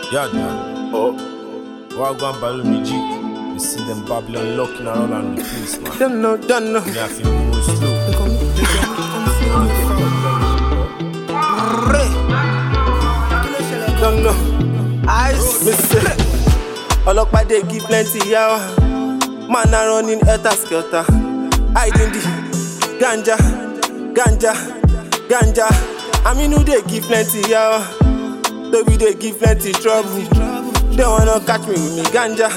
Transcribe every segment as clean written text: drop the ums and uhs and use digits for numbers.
Yeah, man. Oh. Wagwan Balumiji. You see them Babylon locking around on the place, man. Don't know. Me, I feel move slow. Don't know. I miss Ọlọ́pàá dey give plenty yawa. Man are running helter skelter. Hiding the ganja. I mean who dey give plenty yawa. Tobi dey give plenty trouble. They wanna catch me with me ganja.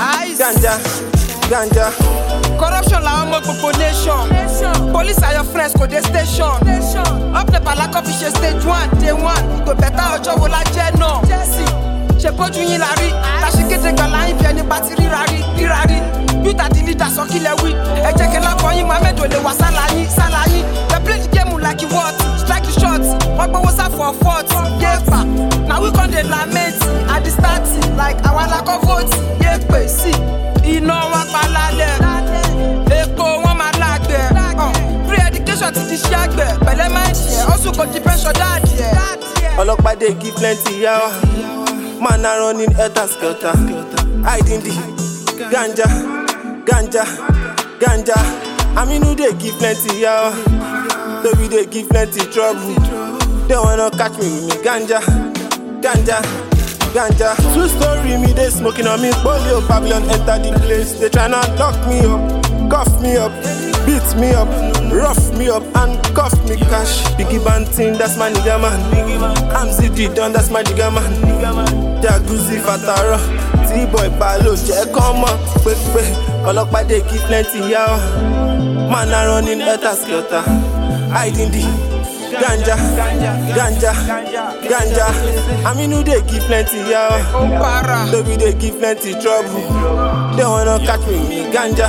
Corruption la ọmọ gbogbo nation. Police are your friends kò dé station. Up nepa lack of iṣẹ́ stage 1, day 1. Kò bẹ̀tà ọjọ́ wo la jẹ́ náà. Ṣé bójú yín la rí? Láṣìkété gbàlá yín bí ẹni bá ti rírarí. Youth àti leader sọ kílẹ̀ wí. Ẹ jẹ́ kí lápọ̀ yín Mohammed ò lè wá sálà yín. They play the game like you what? Strike the shots. Wọ́n gbowó sá for fort. Yéèpà. Na we come dey lament at the start like àwa la kọ́ vote. Yéèpè sí. Iná wọn pa lálẹ́. Epo wọn máa lágbẹ̀. Free education ti di ṣé àgbẹ̀. Pẹ̀lẹ́ máa ń ṣe also kò di pension dáàdì ẹ̀. Ọlọ́pàá dey give plenty yawa. Man are running helter skelter. Hiding the ganja. I mean who dey give plenty yawa. Tobi dey give plenty trouble. They wanna catch me with me ganja. True story, me they smoking on me. Polio Babylon enter the place. They tryna lock me up, cuff me up, beat me up, rough me up, and cuff me cash. Biggie Banting, that's my nigga man. I'm ZD Don, that's my nigga man. Jaguzzi Fatara, T-boy Palo, check come up, quick. Ọlọ́pàá dey give plenty yawa. Man are running helter skelter. Hiding the ganja. I mean who dey give plenty yawa. Tobi dey give plenty trouble. They wanna catch me with me ganja.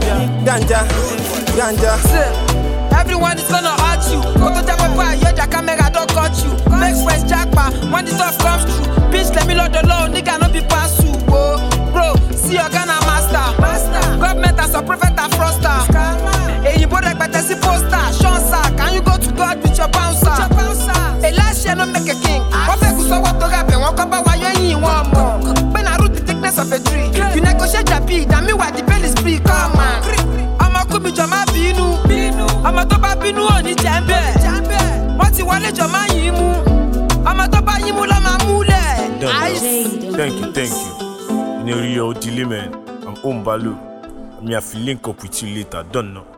Everyone is gonna hurt you. Go to Japa, your camera don't cut you. Next West Jackpa, when the stuff comes true. Bitch, let me load the low, nigga no be pass you. Oh, bro, see your Ghana master. Government as a prophet and froster. Hey, you better better see poster. Shansa, can you go to God with your bouncer? Hey, last year no make a king. What make you so what to happen? Walk up why you ain't one more. When I root the thickness of a tree, you negotiate your bid, and me why the bill is free. Come on. I'ma come with your binu. I'ma to ba binu oni jembe. What you want your man yimu? I'ma to ba yimu la mamule. Thank you. In a real dilemma, I'm Umbalu. Me have to link up with you later, don't know.